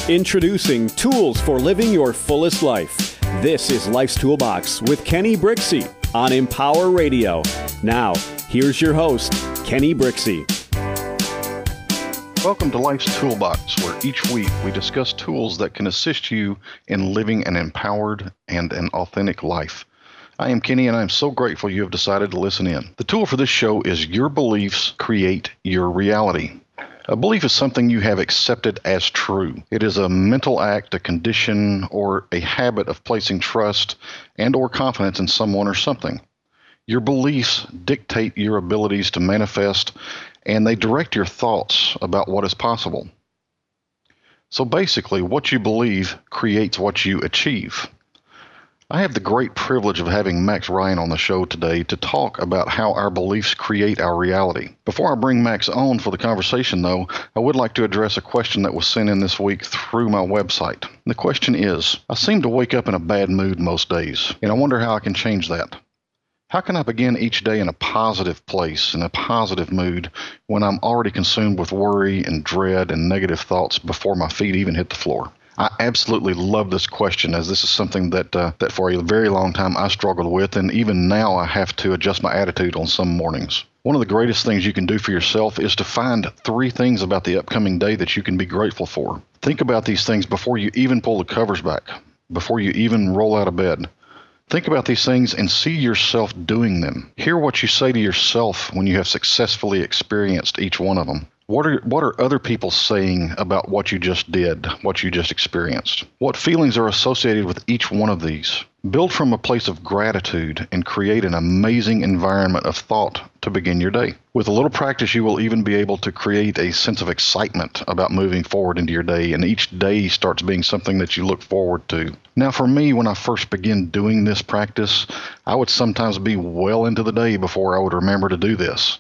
Introducing Tools for Living Your Fullest Life. This is Life's Toolbox with Kenny Brixey on Empower Radio. Now, here's your host, Kenny Brixey. Welcome to Life's Toolbox, where each week we discuss tools that can assist you in living an empowered and an authentic life. I am Kenny, and I'm so grateful you have decided to listen in. The tool for this show is Your Beliefs Create Your Reality. A belief is something you have accepted as true. It is a mental act, a condition, or a habit of placing trust and or confidence in someone or something. Your beliefs dictate your abilities to manifest, and they direct your thoughts about what is possible. So basically, what you believe creates what you achieve. I have the great privilege of having Max Ryan on the show today to talk about how our beliefs create our reality. Before I bring Max on for the conversation, though, I would like to address a question that was sent in this week through my website. The question is, I seem to wake up in a bad mood most days, and I wonder how I can change that. How can I begin each day in a positive place, in a positive mood, when I'm already consumed with worry and dread and negative thoughts before my feet even hit the floor? I absolutely love this question, as this is something that for a very long time I struggled with, and even now I have to adjust my attitude on some mornings. One of the greatest things you can do for yourself is to find 3 things about the upcoming day that you can be grateful for. Think about these things before you even pull the covers back, before you even roll out of bed. Think about these things and see yourself doing them. Hear what you say to yourself when you have successfully experienced each one of them. What are other people saying about what you just did, what you just experienced? What feelings are associated with each one of these? Build from a place of gratitude and create an amazing environment of thought to begin your day. With a little practice, you will even be able to create a sense of excitement about moving forward into your day, and each day starts being something that you look forward to. Now, for me, when I first began doing this practice, I would sometimes be well into the day before I would remember to do this.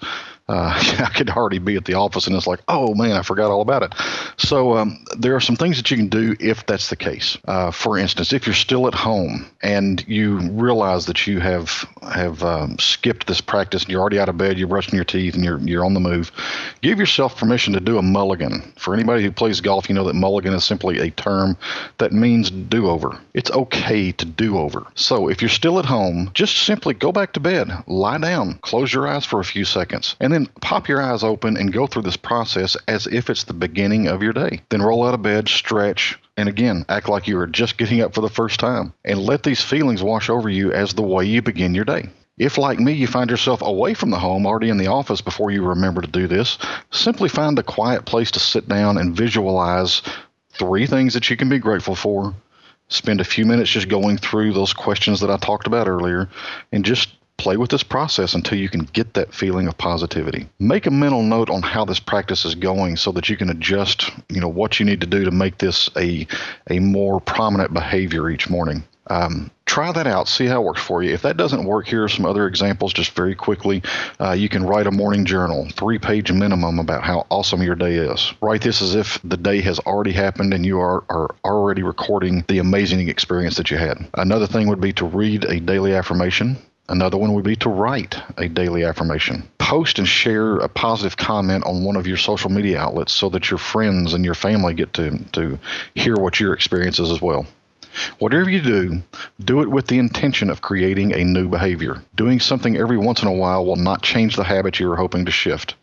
I could already be at the office and it's like, oh man, I forgot all about it. So there are some things that you can do if that's the case. For instance, if you're still at home and you realize that you have skipped this practice and you're already out of bed, you're brushing your teeth and you're on the move, give yourself permission to do a mulligan. For anybody who plays golf, you know that mulligan is simply a term that means do-over. It's okay to do over. So if you're still at home, just simply go back to bed, lie down, close your eyes for a few seconds, and then pop your eyes open and go through this process as if it's the beginning of your day. Then roll out of bed, stretch, and again, act like you are just getting up for the first time. And let these feelings wash over you as the way you begin your day. If, like me, you find yourself away from the home, already in the office before you remember to do this, simply find a quiet place to sit down and visualize 3 things that you can be grateful for. Spend a few minutes just going through those questions that I talked about earlier, and just play with this process until you can get that feeling of positivity. Make a mental note on how this practice is going so that you can adjust, what you need to do to make this a more prominent behavior each morning. Try that out. See how it works for you. If that doesn't work, here are some other examples just very quickly. You can write a morning journal, 3-page minimum, about how awesome your day is. Write this as if the day has already happened and you are already recording the amazing experience that you had. Another thing would be to read a daily affirmation. Another one would be to write a daily affirmation. Post and share a positive comment on one of your social media outlets so that your friends and your family get to hear what your experience is as well. Whatever you do, do it with the intention of creating a new behavior. Doing something every once in a while will not change the habit you are hoping to shift.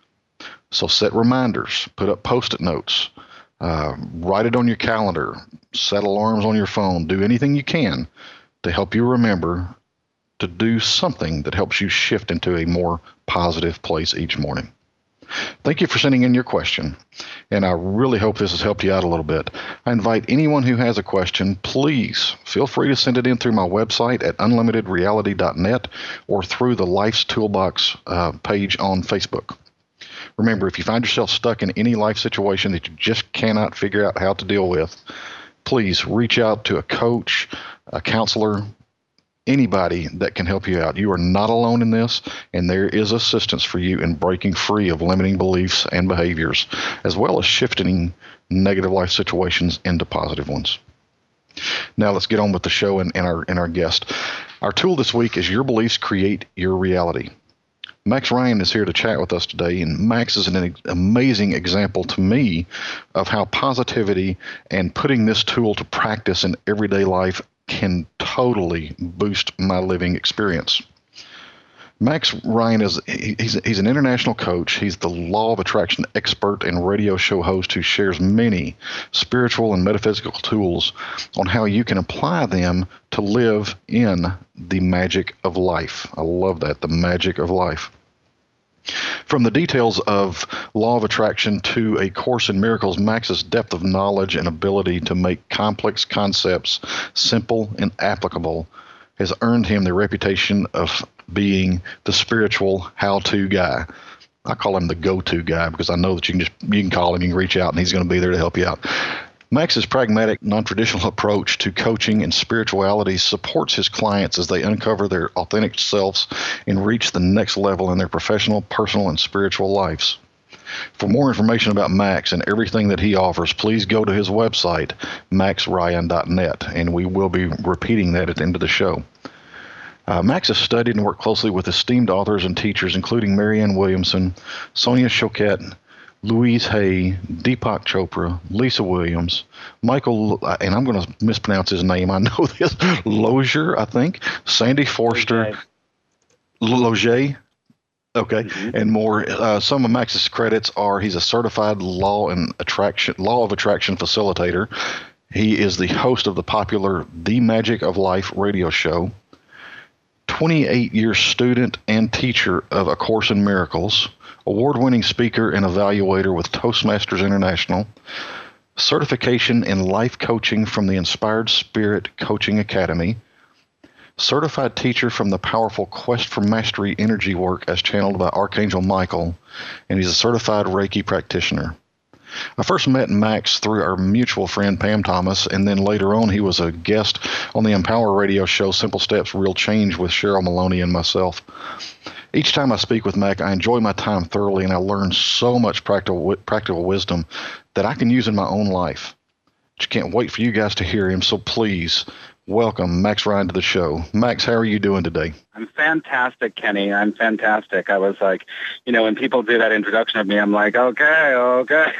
So set reminders, put up Post-it notes, write it on your calendar, set alarms on your phone, do anything you can to help you remember to do something that helps you shift into a more positive place each morning. Thank you for sending in your question, and I really hope this has helped you out a little bit. I invite anyone who has a question, please feel free to send it in through my website at unlimitedreality.net or through the Life's Toolbox page on Facebook. Remember, if you find yourself stuck in any life situation that you just cannot figure out how to deal with, please reach out to a coach, a counselor, anybody that can help you out. You are not alone in this, and there is assistance for you in breaking free of limiting beliefs and behaviors, as well as shifting negative life situations into positive ones. Now let's get on with the show and our guest. Our tool this week is Your Beliefs Create Your Reality. Max Ryan is here to chat with us today, and Max is an amazing example to me of how positivity and putting this tool to practice in everyday life can totally boost my living experience. Max Ryan he's an international coach. He's the law of attraction expert and radio show host who shares many spiritual and metaphysical tools on how you can apply them to live in the magic of life. I love that, the magic of life. From the details of law of attraction to A Course in Miracles, Max's depth of knowledge and ability to make complex concepts simple and applicable has earned him the reputation of being the spiritual how-to guy. I call him the go-to guy because I know that you can call him, you can reach out, and he's going to be there to help you out. Max's pragmatic, non-traditional approach to coaching and spirituality supports his clients as they uncover their authentic selves and reach the next level in their professional, personal, and spiritual lives. For more information about Max and everything that he offers, please go to his website, maxryan.net, and we will be repeating that at the end of the show. Max has studied and worked closely with esteemed authors and teachers, including Marianne Williamson, Sonia Choquette, Louise Hay, Deepak Chopra, Lisa Williams, Michael, and I'm going to mispronounce his name, I know this, Lozier, I think, Sandy Forster, Lozier, okay, and more. Some of Max's credits are he's a certified law of attraction facilitator. He is the host of the popular The Magic of Life radio show. 28-year student and teacher of A Course in Miracles, award-winning speaker and evaluator with Toastmasters International, certification in life coaching from the Inspired Spirit Coaching Academy, certified teacher from the powerful Quest for Mastery energy work as channeled by Archangel Michael, and he's a certified Reiki practitioner. I first met Max through our mutual friend Pam Thomas, and then later on he was a guest on the Empower radio show Simple Steps, Real Change with Cheryl Maloney and myself. Each time I speak with Mac, I enjoy my time thoroughly, and I learn so much practical wisdom that I can use in my own life. Just can't wait for you guys to hear him, so please welcome Max Ryan to the show. Max, how are you doing today? I'm fantastic, Kenny. I'm fantastic. I was like, when people do that introduction of me, I'm like, okay, all right,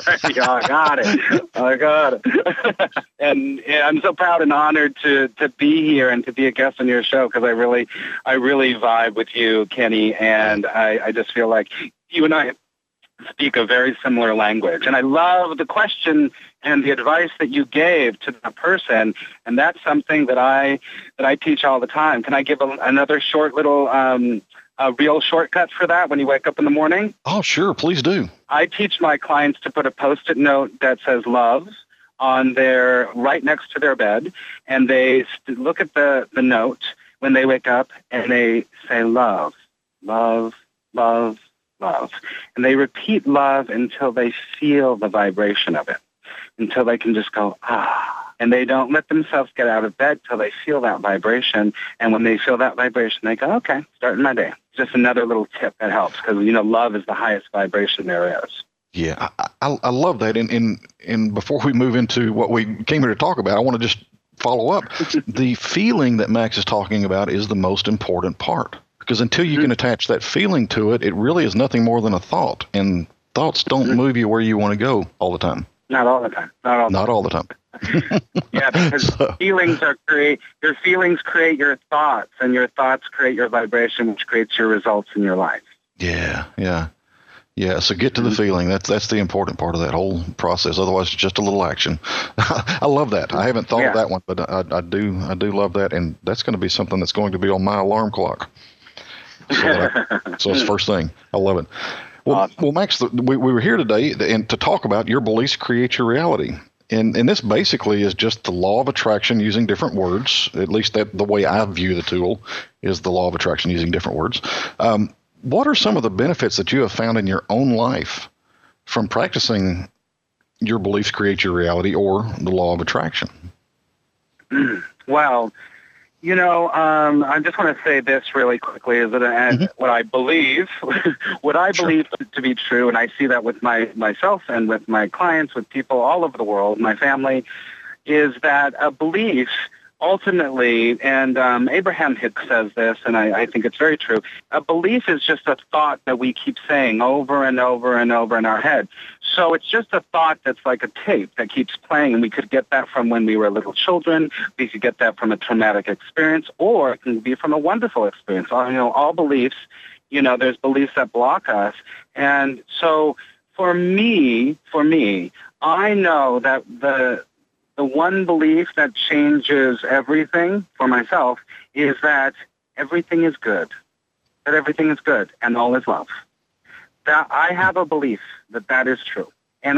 I got it. And I'm so proud and honored to be here and to be a guest on your show because I really vibe with you, Kenny, and I just feel like you and I speak a very similar language. And I love the question and the advice that you gave to the person, and that's something that I teach all the time. Can I give another short little a real shortcut for that when you wake up in the morning? Oh, sure. Please do. I teach my clients to put a Post-it note that says love on their right next to their bed, and they look at the note when they wake up, and they say love, love, love, love. And they repeat love until they feel the vibration of it, until they can just go, ah. And they don't let themselves get out of bed till they feel that vibration. And when they feel that vibration, they go, okay, starting my day. Just another little tip that helps because, love is the highest vibration there is. Yeah, I love that. And before we move into what we came here to talk about, I want to just follow up. The feeling that Max is talking about is the most important part. Because until you can attach that feeling to it, it really is nothing more than a thought. And thoughts don't move you where you want to go all the time. Not all the time. Not all the time. Yeah, because your feelings create your thoughts, and your thoughts create your vibration, which creates your results in your life. Yeah. So get to the feeling. That's the important part of that whole process. Otherwise, it's just a little action. I love that. I haven't thought of that one, but I do love that, and that's going to be something that's going to be on my alarm clock. So it's the first thing. I love it. Well, awesome. Well, Max, we were here today and to talk about your beliefs create your reality. And this basically is just the law of attraction using different words. At least the way I view the tool is the law of attraction using different words. What are some of the benefits that you have found in your own life from practicing your beliefs create your reality or the law of attraction? Well, I just want to say this really quickly is that what I believe to be true, and I see that with myself and with my clients, with people all over the world, my family, is that a belief ultimately, and Abraham Hicks says this, and I think it's very true, a belief is just a thought that we keep saying over and over and over in our head. So it's just a thought that's like a tape that keeps playing, and we could get that from when we were little children, we could get that from a traumatic experience, or it can be from a wonderful experience. All beliefs, there's beliefs that block us. And so for me, I know that the one belief that changes everything for myself is that everything is good, and all is love. That I have a belief that is true. And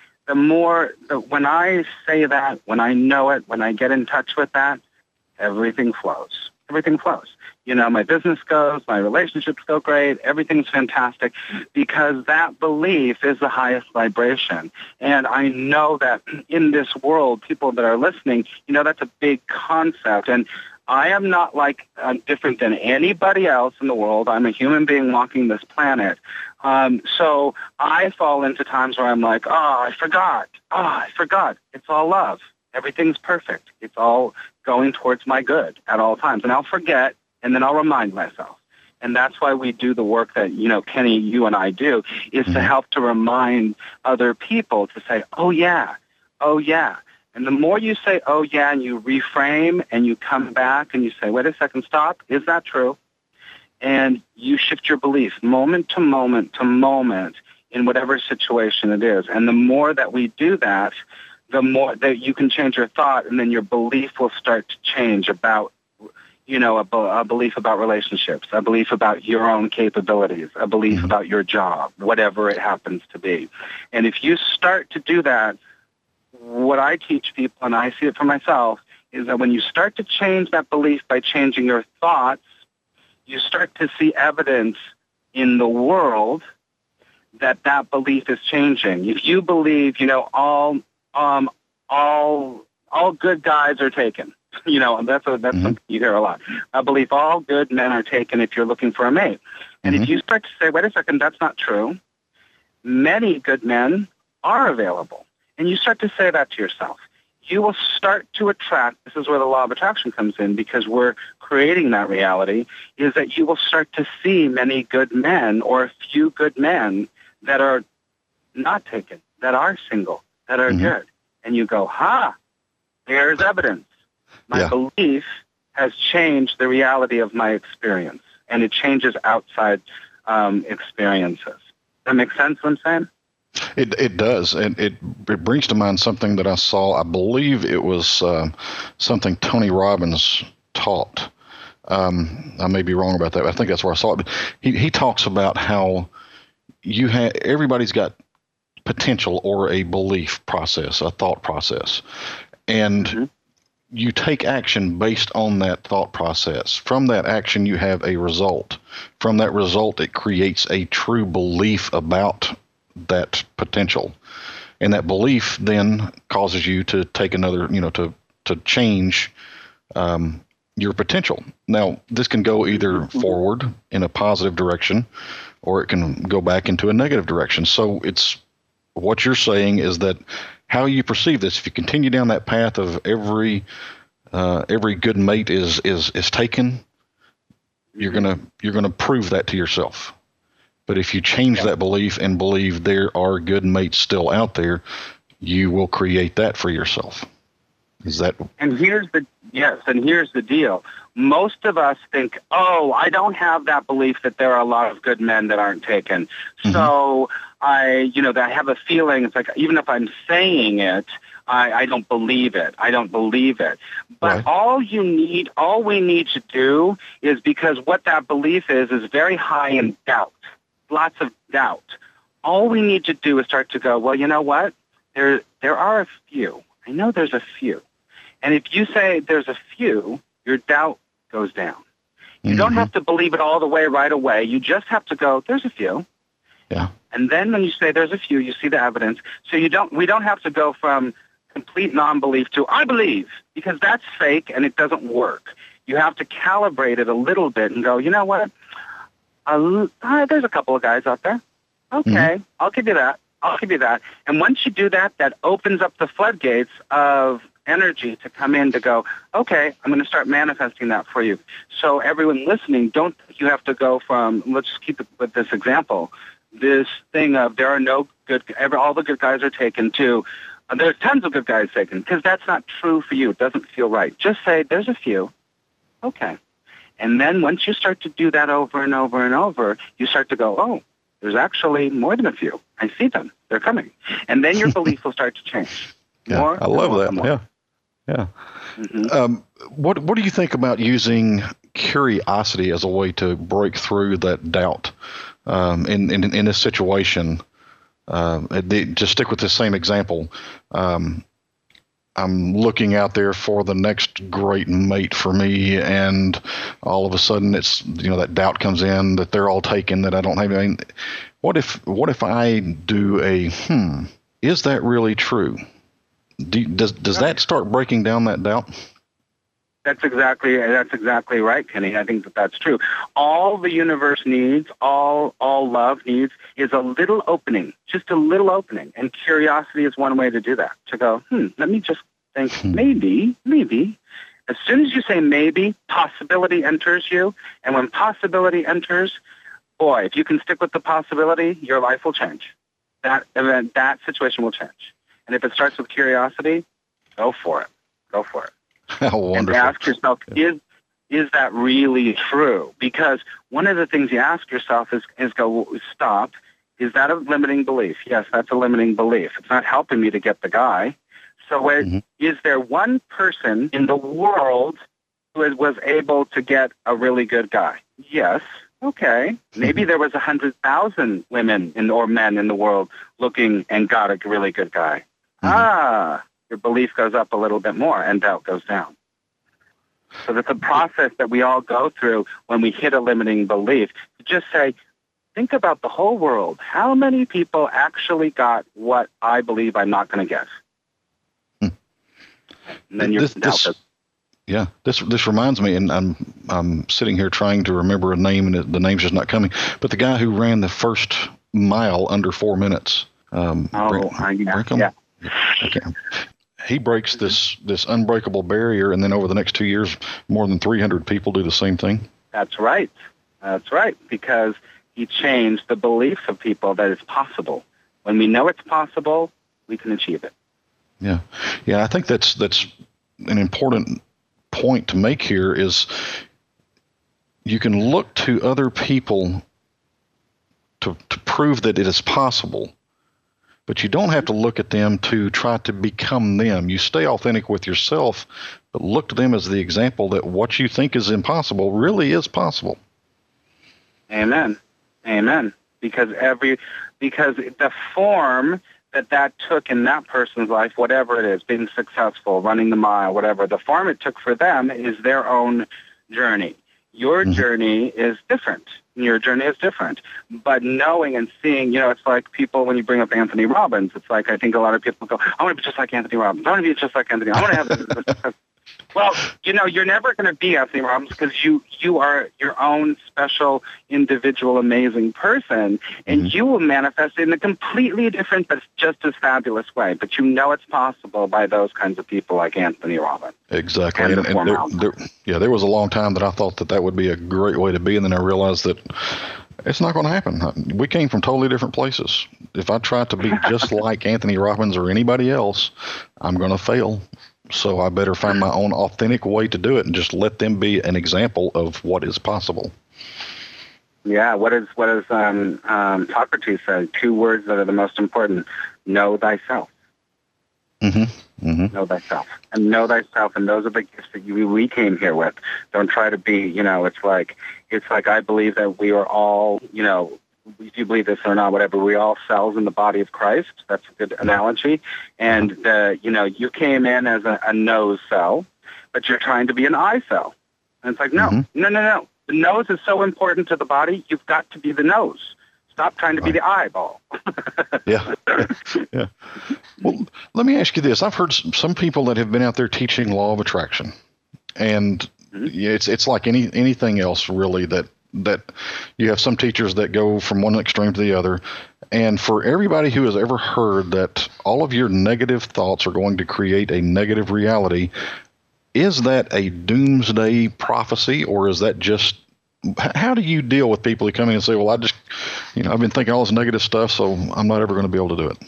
when I say that, when I know it, when I get in touch with that, everything flows. Everything flows. My business goes, my relationships go great, everything's fantastic, because that belief is the highest vibration. And I know that in this world, people that are listening, that's a big concept. And I am not different than anybody else in the world. I'm a human being walking this planet. So I fall into times where I'm like, I forgot. It's all love. Everything's perfect. It's all going towards my good at all times. And I'll forget, and then I'll remind myself. And that's why we do the work that, Kenny, you and I do, is to help to remind other people to say, oh, yeah. And the more you say, oh, yeah, and you reframe and you come back and you say, wait a second, stop, is that true? And you shift your belief moment to moment to moment in whatever situation it is. And the more that we do that, the more that you can change your thought, and then your belief will start to change about, a belief about relationships, a belief about your own capabilities, a belief about your job, whatever it happens to be. And if you start to do that, what I teach people, and I see it for myself, is that when you start to change that belief by changing your thoughts, you start to see evidence in the world that belief is changing. If you believe, all good guys are taken. That's something you hear a lot. I believe all good men are taken if you're looking for a mate. And if you start to say, wait a second, that's not true, many good men are available. And you start to say that to yourself, you will start to attract, this is where the law of attraction comes in, because we're creating that reality, is that you will start to see many good men, or a few good men that are not taken, that are single, that are good. And you go, there's evidence. My belief has changed the reality of my experience, and it changes outside experiences. Does that make sense what I'm saying? It does, and it brings to mind something that I saw. I believe it was something Tony Robbins taught. I may be wrong about that, but I think that's where I saw it. But he talks about how everybody's got potential or a belief process, a thought process, and you take action based on that thought process. From that action, you have a result. From that result, it creates a true belief about that potential. And that belief then causes you to take another, to change your potential. Now, this can go either forward in a positive direction, or it can go back into a negative direction. So it's what you're saying is that how you perceive this, if you continue down that path of every good mate is taken, you're gonna prove that to yourself. But if you change that belief and believe there are good mates still out there, you will create that for yourself. Is that? And here's the deal. Most of us think, I don't have that belief that there are a lot of good men that aren't taken. So I have a feeling, it's like, even if I'm saying it, I don't believe it. But all we need to do is, because what that belief is very high in doubt. Lots of doubt. All we need to do is start to go, well, you know what? There are a few. I know there's a few. And if you say there's a few, your doubt goes down. You don't have to believe it all the way right away. You just have to go, there's a few. Yeah. And then when you say there's a few, you see the evidence. So we don't have to go from complete non-belief to I believe, because that's fake and it doesn't work. You have to calibrate it a little bit and go, you know what? There's a couple of guys out there. Okay, I'll give you that. And once you do that, that opens up the floodgates of energy to come in to go, okay, I'm going to start manifesting that for you. So everyone listening, don't think you have to go from, let's just keep it with this example, this thing of there are no good, all the good guys are taken to, there's tons of good guys taken, because that's not true for you. It doesn't feel right. Just say, there's a few. Okay. And then once you start to do that over and over and over, you start to go, oh, there's actually more than a few. I see them. They're coming. And then your belief will start to change. Yeah, more, I love that. More. Yeah. Yeah. Mm-hmm. What do you think about using curiosity as a way to break through that doubt in this situation? Just stick with the same example. I'm looking out there for the next great mate for me, and all of a sudden it's, that doubt comes in that they're all taken, that I don't have any. What if I do is that really true? Does that start breaking down that doubt? That's exactly right, Kenny. I think that's true. All the universe needs, all love needs, is a little opening, just a little opening. And curiosity is one way to do that. To go, let me just think, maybe. As soon as you say maybe, possibility enters you. And when possibility enters, boy, if you can stick with the possibility, your life will change. That event, that situation will change. And if it starts with curiosity, go for it. Go for it. How wonderful. And ask yourself, is that really true? Because one of the things you ask yourself is go, stop. Is that a limiting belief? Yes, that's a limiting belief. It's not helping me to get the guy. So is there one person in the world who was able to get a really good guy? Yes. Okay. Maybe there was 100,000 women or men in the world looking and got a really good guy. Your belief goes up a little bit more and doubt goes down. So that's a process that we all go through when we hit a limiting belief. Just say, think about the whole world. How many people actually got what I believe I'm not going to get? And then your doubt goes. Yeah, this reminds me, and I'm sitting here trying to remember a name, and the name's just not coming. But the guy who ran the first mile under 4 minutes. Brinkham? Yeah. Okay. He breaks this unbreakable barrier, and then over the next 2 years, more than 300 people do the same thing. That's right. That's right, because he changed the beliefs of people that it's possible. When we know it's possible, we can achieve it. Yeah. I think that's an important point to make here is you can look to other people to prove that it is possible. But you don't have to look at them to try to become them. You stay authentic with yourself, but look to them as the example that what you think is impossible really is possible. Amen. Because the form that took in that person's life, whatever it is, being successful, running the mile, whatever, the form it took for them is their own journey. Your journey is different. Your journey is different. But knowing and seeing, it's like people, when you bring up Anthony Robbins, it's like I think a lot of people go, I want to be just like Anthony Robbins. I want to be just like Anthony. I want to have Well, you're never going to be Anthony Robbins because you are your own special, individual, amazing person, and you will manifest in a completely different but just as fabulous way. But it's possible by those kinds of people like Anthony Robbins. Exactly. And there was a long time that I thought that would be a great way to be, and then I realized that it's not going to happen. We came from totally different places. If I try to be just like Anthony Robbins or anybody else, I'm going to fail. So I better find my own authentic way to do it and just let them be an example of what is possible. Yeah, what does Socrates say? 2 words that are the most important: know thyself. Know thyself, and know thyself, and those are the gifts that we came here with. Don't try to be. It's like I believe that we are all. If you believe this or not, whatever, we're all cells in the body of Christ. That's a good analogy. And, you came in as a nose cell, but you're trying to be an eye cell. And it's like, no. The nose is so important to the body, you've got to be the nose. Stop trying to be the eyeball. Yeah. Well, let me ask you this. I've heard some people that have been out there teaching law of attraction. And it's like anything else, really, that you have some teachers that go from one extreme to the other, And for everybody who has ever heard that all of your negative thoughts are going to create a negative reality, is that a doomsday prophecy, or is that just, how do you deal with people who come in and say, well, I've been thinking all this negative stuff, so I'm not ever going to be able to do it?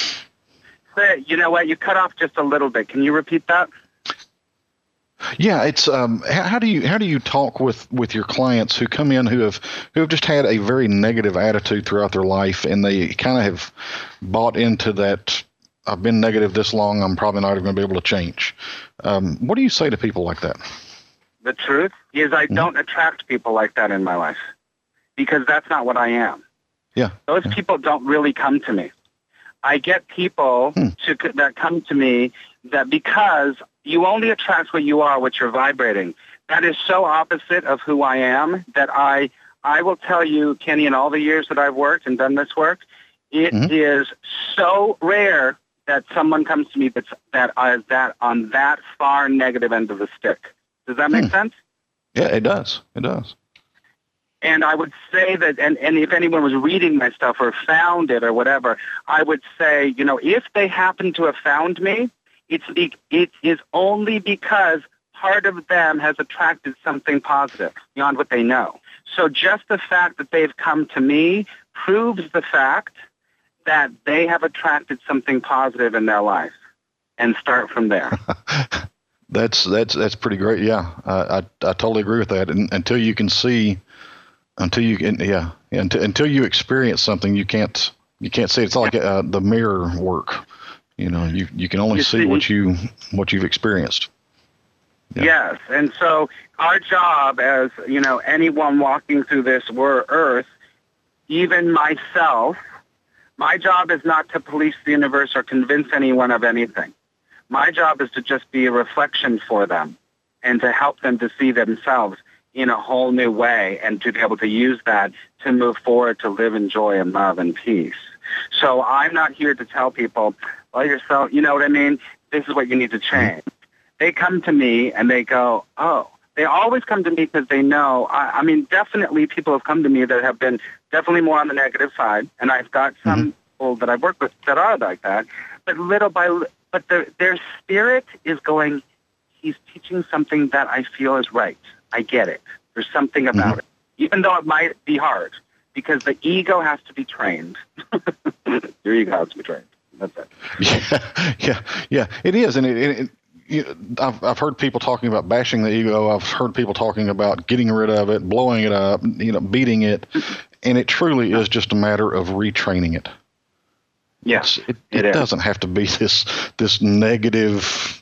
You know what? You cut off just a little bit. Can you repeat that? Yeah, it's how do you talk with your clients who come in who have just had a very negative attitude throughout their life, and they kind of have bought into that, I've been negative this long, I'm probably not even going to be able to change. What do you say to people like that? The truth is I don't attract people like that in my life, because that's not what I am. Yeah. Those people don't really come to me. I get people that come to me that, because you only attract what you are, what you're vibrating. That is so opposite of who I am that I will tell you, Kenny, in all the years that I've worked and done this work, it is so rare that someone comes to me that is on that far negative end of the stick. Does that make sense? Yeah, it does. It does. And I would say that, and if anyone was reading my stuff or found it or whatever, I would say, if they happen to have found me, it is only because part of them has attracted something positive beyond what they know. So just the fact that they've come to me proves the fact that they have attracted something positive in their life, and start from there. That's pretty great. Yeah, I totally agree with that. And until you can see, until you experience something, you can't see it. It's like the mirror work. You can only see what you've experienced. Yeah. Yes, and so our job, as anyone walking through this earth, even myself, my job is not to police the universe or convince anyone of anything. My job is to just be a reflection for them and to help them to see themselves in a whole new way, and to be able to use that to move forward, to live in joy and love and peace. So I'm not here to tell people, well, yourself, you know what I mean? This is what you need to change. They come to me and they go, oh, they always come to me because they know, I mean, definitely people have come to me that have been definitely more on the negative side. And I've got some people that I've worked with that are like that. But little by little, their spirit is going, he's teaching something that I feel is right. I get it. There's something about it, even though it might be hard, because the ego has to be trained. Your ego has to be trained. That's it. Yeah. It is, and I've heard people talking about bashing the ego. I've heard people talking about getting rid of it, blowing it up, beating it, and it truly is just a matter of retraining it. Yes, it doesn't have to be this negative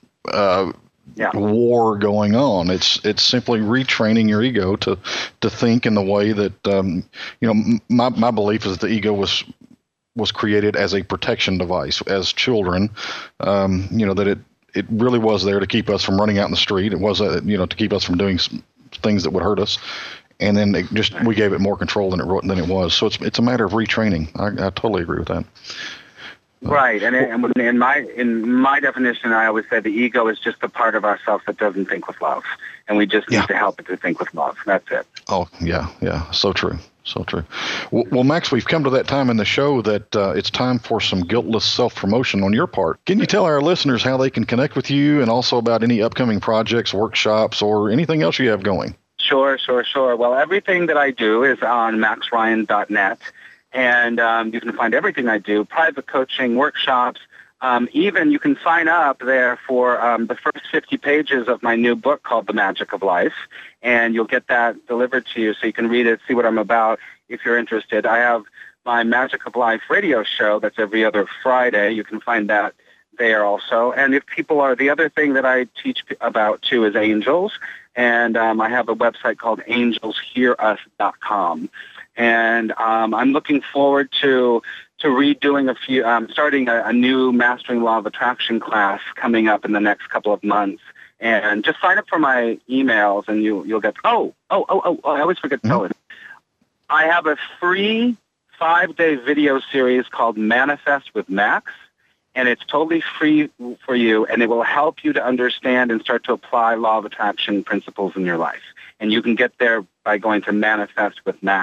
war going on. It's simply retraining your ego to think in the way that my belief is the ego was created as a protection device as children. That it really was there to keep us from running out in the street. It was to keep us from doing things that would hurt us. And then we gave it more control than it was. So it's a matter of retraining. I totally agree with that. Right, and in my definition, I always say the ego is just the part of ourselves that doesn't think with love, and we just need to help it to think with love. That's it. Oh, yeah, so true, so true. Well, Max, we've come to that time in the show that it's time for some guiltless self-promotion on your part. Can you tell our listeners how they can connect with you, and also about any upcoming projects, workshops, or anything else you have going? Sure. Well, everything that I do is on maxryan.net. And you can find everything I do, private coaching, workshops. Even you can sign up there for the first 50 pages of my new book called The Magic of Life. And you'll get that delivered to you so you can read it, see what I'm about if you're interested. I have my Magic of Life radio show that's every other Friday. You can find that there also. And if people are, the other thing that I teach about too is angels. And I have a website called angelshearus.com. And I'm looking forward to redoing starting a new Mastering Law of Attraction class coming up in the next couple of months. And just sign up for my emails, and you'll get. I always forget to tell it. I have a free 5-day video series called Manifest with Max, and it's totally free for you, and it will help you to understand and start to apply Law of Attraction principles in your life. And you can get there by going to manifestwithmax.com.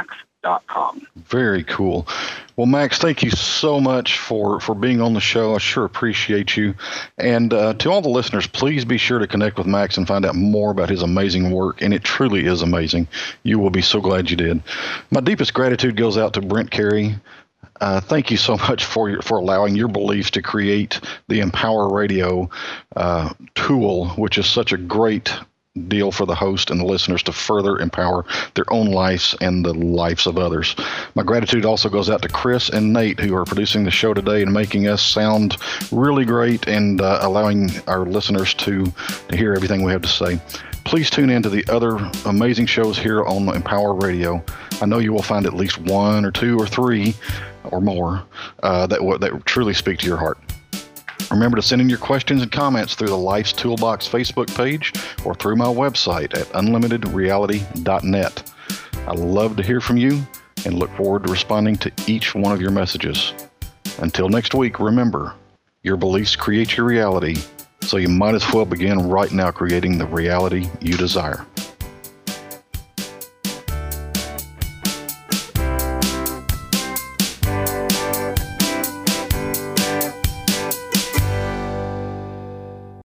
max.com. Very cool. Well, Max, thank you so much for being on the show. I sure appreciate you. And to all the listeners, please be sure to connect with Max and find out more about his amazing work. And it truly is amazing. You will be so glad you did. My deepest gratitude goes out to Brent Carey. Thank you so much for allowing your beliefs to create the Empower Radio tool, which is such a great deal for the host and the listeners to further empower their own lives and the lives of others. My gratitude also goes out to Chris and Nate, who are producing the show today and making us sound really great and allowing our listeners to hear everything we have to say. Please tune in to the other amazing shows here on Empower Radio. I know you will find at least one or two or three or more that truly speak to your heart. Remember to send in your questions and comments through the Life's Toolbox Facebook page or through my website at unlimitedreality.net. I love to hear from you and look forward to responding to each one of your messages. Until next week, remember, your beliefs create your reality, so you might as well begin right now creating the reality you desire.